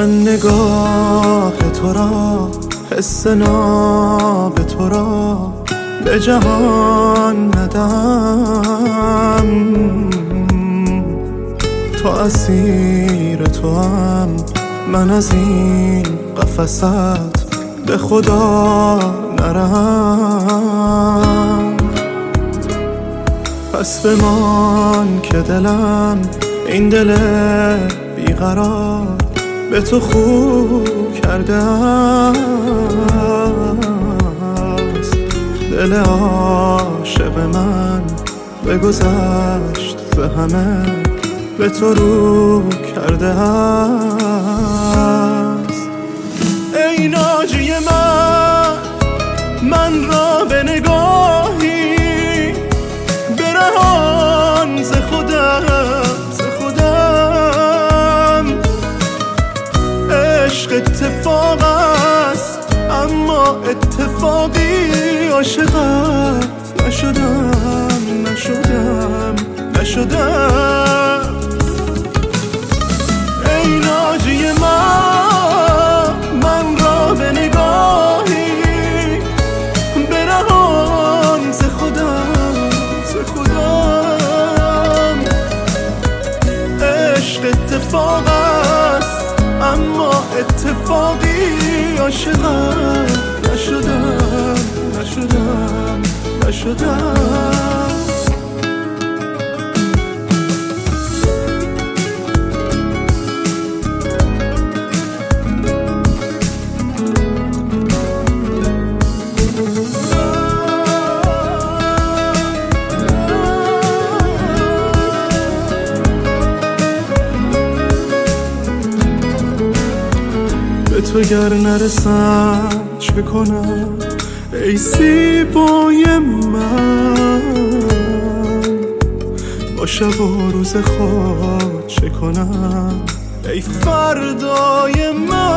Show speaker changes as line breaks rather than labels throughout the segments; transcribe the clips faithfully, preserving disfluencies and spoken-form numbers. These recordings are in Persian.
من نگاه تو را، حس ناب تو را به جهان ندم. تو اسیر تو هم، من از این قفست به خدا نرم. پس بمان که دلم، این دل بیقرار به تو خو کرده است. دل عاشق من بگذشت ز همه، به تو رو کرده است. ای ناجی من، من را به نگاهی برهان ز خودم، ز خودم. عشق اتفاق است اما اتفاقی عاشقت نشدم، نشدم، نشدم. ای ناجی من، من را به نگاهی برهان ز خودم، ز خودم. عشق اتفاق است اما اتفاقی عاشقت نشدم، نشدم، نشدم. تو گر نرسم چه کنم ای زیبای من؟ با شب و روز خود چه کنم ای فردای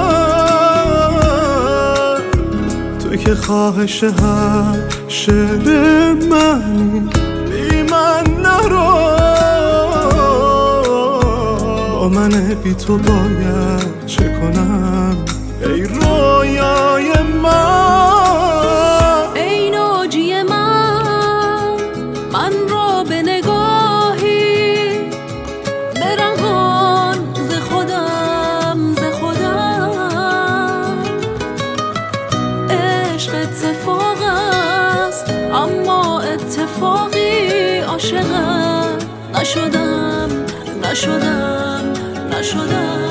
من؟ تو که خواهش هر شعر منی، بی من نرو. با من بی تو باید چه کنم ای رویای من؟
ای ناجی من، من را به نگاهی برهان ز خودم، ز خودم. عشق اتفاق است اما اتفاقی عاشقت نشدم، نشدم، نشدم.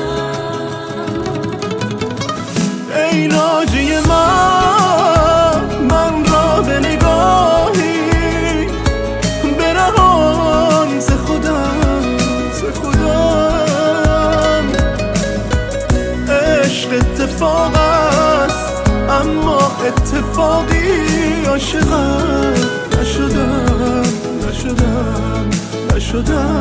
ای ناجی من، من را به نگاهی برهان ز خودم، ز خودم. عشق اتفاق است اما اتفاقی عاشقت نشدم، نشدم، نشدم.